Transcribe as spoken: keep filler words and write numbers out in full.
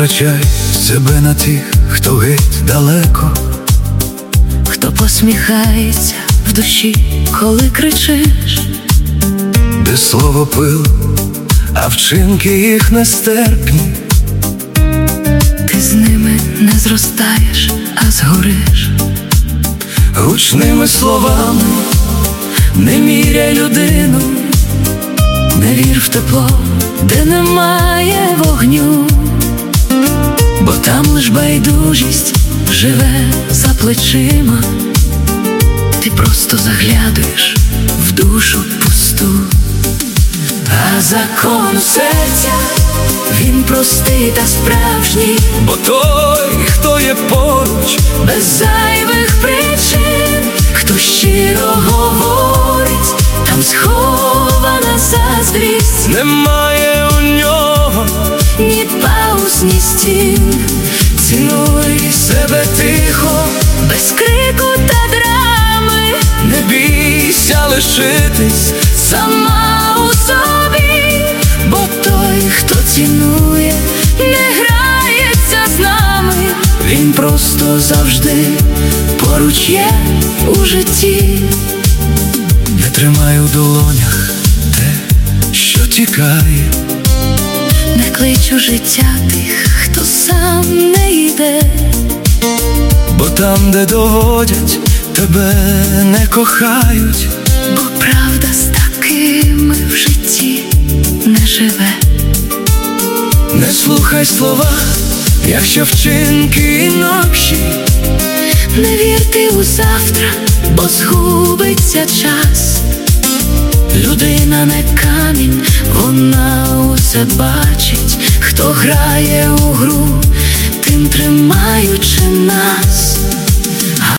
витрачай себе на тих, хто геть далеко, хто посміхається в душі, коли кричиш, де слово пил, а вчинки їх нестерпні. ти з ними не зростаєш, а згориш. Гучними словами не міряй людину, Не вір в тепло, де немає вогню, бо там лиш байдужість живе за плечима. Ти просто заглядаєш в душу пусту. А закон серця, він простий та справжній, бо той, хто є поруч, без зайвих причин. Хто щиро говорить, там схована заздрість. немає у нього Ні пауз, ні стін. цінуй себе тихо, Без крику та драми, не бійся лишитись сама у собі. Бо той, хто цінує, не грається з нами. він просто завжди Поруч є у житті. не тримай у долонях те, що тікає. Не клич у життя тих, хто сам не йде. Бо там, де доводять, тебе не кохають. Бо правда з такими в житті не живе. Не слухай слова, якщо вчинки інакші. Не вірте у завтра, бо згубиться час. Людина не камінь, вона усе бачить. Хто грає у гру, тим тримаючи нас.